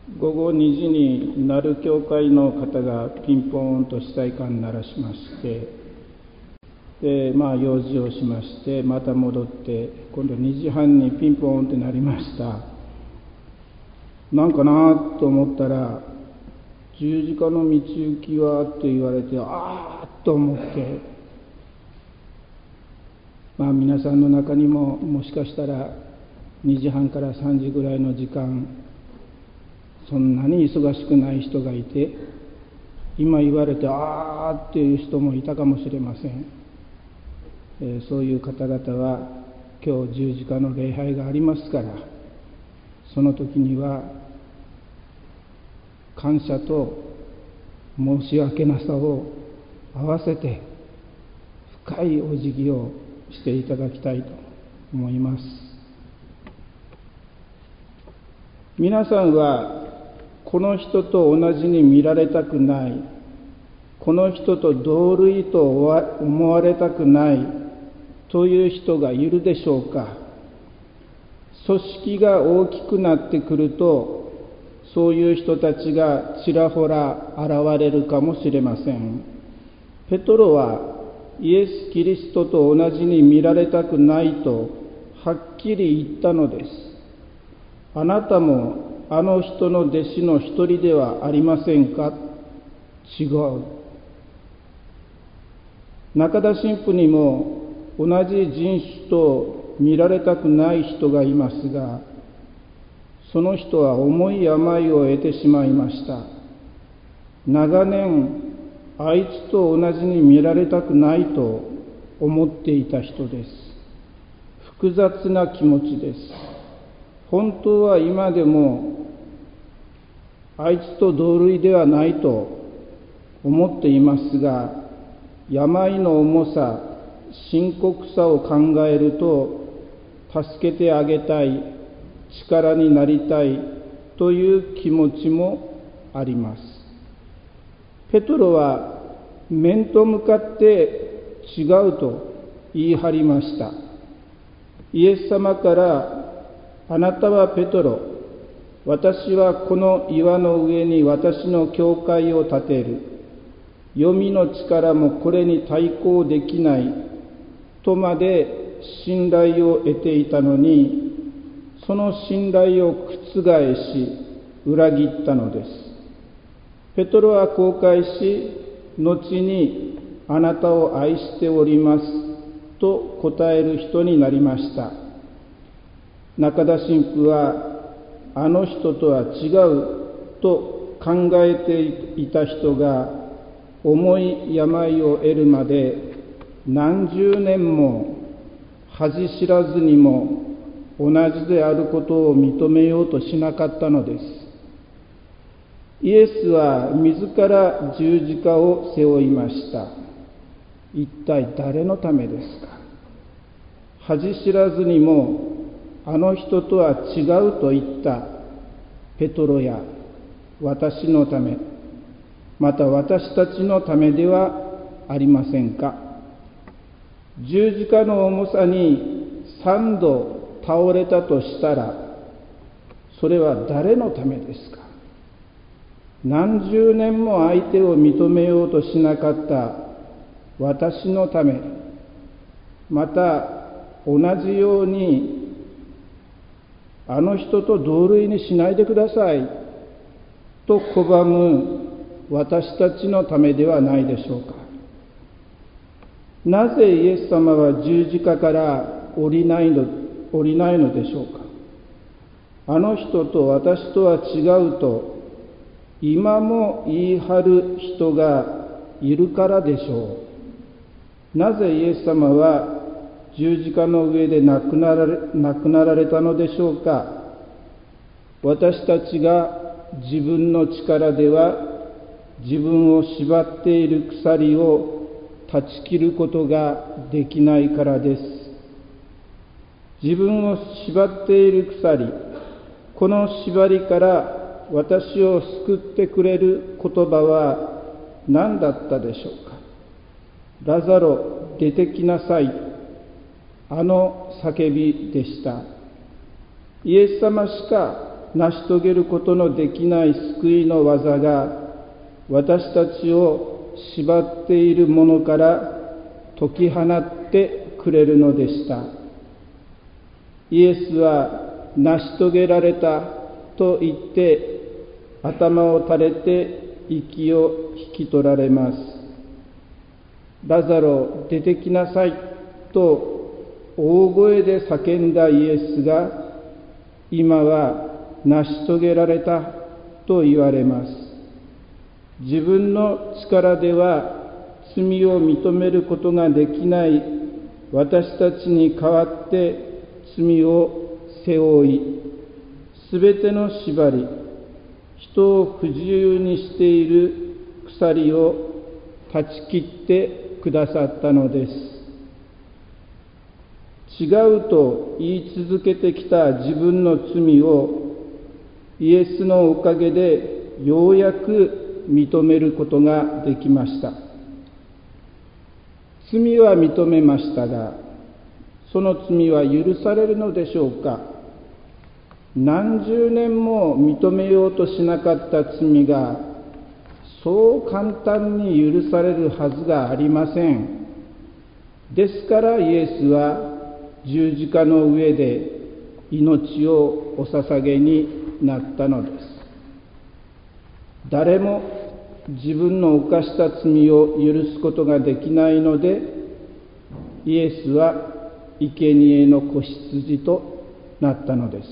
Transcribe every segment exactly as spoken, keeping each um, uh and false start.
午後にじになる教会の方がピンポーンと司祭官鳴らしまして、で、まあ用事をしまして、また戻って、今度にじはんにピンポーンってなりました。なんかなと思ったら、十字架の道行きはと言われて、ああと思って、まあ皆さんの中にももしかしたらにじはんからさんじぐらいの時間、そんなに忙しくない人がいて、今言われてああっていう人もいたかもしれません。えー、そういう方々は今日十字架の礼拝がありますから、その時には感謝と申し訳なさを合わせて深いお辞儀をしていただきたいと思います。皆さんはこの人と同じに見られたくない、この人と同類と思われたくないという人がいるでしょうか。組織が大きくなってくると、そういう人たちがちらほら現れるかもしれません。ペトロはイエス・キリストと同じに見られたくないとはっきり言ったのです。あなたもあの人の弟子の一人ではありませんか？違う。中田神父にも同じ人種と見られたくない人がいますが、その人は重い病を得てしまいました。長年、あいつと同じに見られたくないと思っていた人です。複雑な気持ちです。本当は今でもあいつと同類ではないと思っていますが、病の重さ、深刻さを考えると、助けてあげたい、力になりたいという気持ちもあります。ペトロは面と向かって違うと言い張りました。イエス様から、あなたはペトロ、私はこの岩の上に私の教会を建てる。黄泉の力もこれに対抗できないとまで信頼を得ていたのに、その信頼を覆し裏切ったのです。ペトロは後悔し、後にあなたを愛しておりますと答える人になりました。中田神父はあの人とは違うと考えていた人が重い病を得るまで何十年も恥知らずにも同じであることを認めようとしなかったのです。イエスは自ら十字架を背負いました。一体誰のためですか？恥知らずにもあの人とは違うと言ったペトロや私のため、また私たちのためではありませんか？十字架の重さに三度倒れたとしたら、それは誰のためですか？何十年も相手を認めようとしなかった私のため、また同じようにあの人と同類にしないでくださいと拒む私たちのためではないでしょうか。なぜイエス様は十字架から降りないの、降りないのでしょうか。あの人と私とは違うと今も言い張る人がいるからでしょう。なぜイエス様は十字架の上で亡くなられ、亡くなられたのでしょうか。私たちが自分の力では自分を縛っている鎖を断ち切ることができないからです。自分を縛っている鎖、この縛りから私を救ってくれる言葉は何だったでしょうか。ラザロ、出てきなさい。あの叫びでした。イエス様しか成し遂げることのできない救いの技が私たちを縛っているものから解き放ってくれるのでした。イエスは成し遂げられたと言って頭を垂れて息を引き取られます。ラザロ、出てきなさいと大声で叫んだイエスが今は成し遂げられたと言われます。自分の力では罪を認めることができない私たちに代わって罪を背負い、すべての縛り、人を不自由にしている鎖を断ち切ってくださったのです。違うと言い続けてきた自分の罪をイエスのおかげでようやく認めることができました。罪は認めましたが、その罪は許されるのでしょうか。何十年も認めようとしなかった罪がそう簡単に許されるはずがありません。ですからイエスは十字架の上で命をお捧げになったのです。誰も自分の犯した罪を許すことができないので、イエスは生贄の子羊となったのです。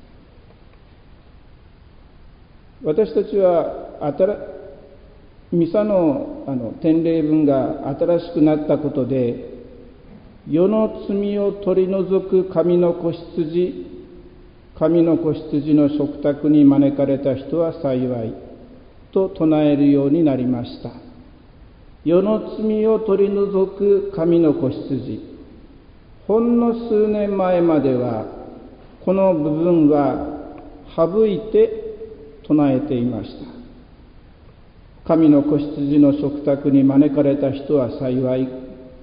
私たちはミサのあの典礼文が新しくなったことで、世の罪を取り除く神の子羊、神の子羊の食卓に招かれた人は幸いと唱えるようになりました。世の罪を取り除く神の子羊、ほんの数年前まではこの部分は省いて唱えていました。神の子羊の食卓に招かれた人は幸い。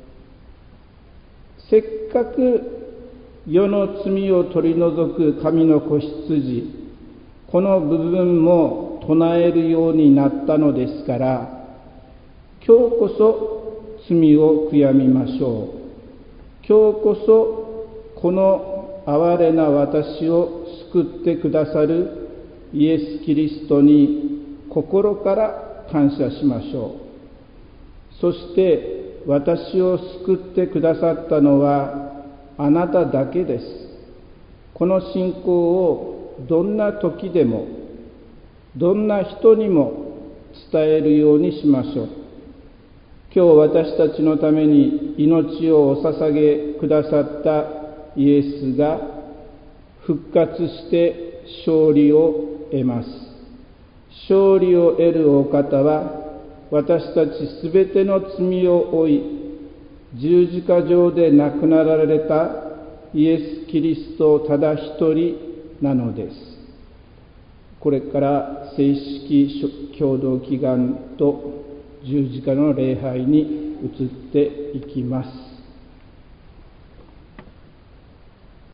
せっかく世の罪を取り除く神の子羊、この部分も唱えるようになったのですから、今日こそ罪を悔やみましょう。今日こそこの哀れな私を救ってくださるイエス・キリストに心から感謝しましょう。そして私を救ってくださったのはあなただけです。この信仰をどんな時でもどんな人にも伝えるようにしましょう。今日私たちのために命をお捧げくださったイエスが復活して勝利を得ます。勝利を得るお方は私たちすべての罪を負い、十字架上で亡くなられたイエス・キリストただ一人なのです。これから正式共同祈願と十字架の礼拝に移っていきます。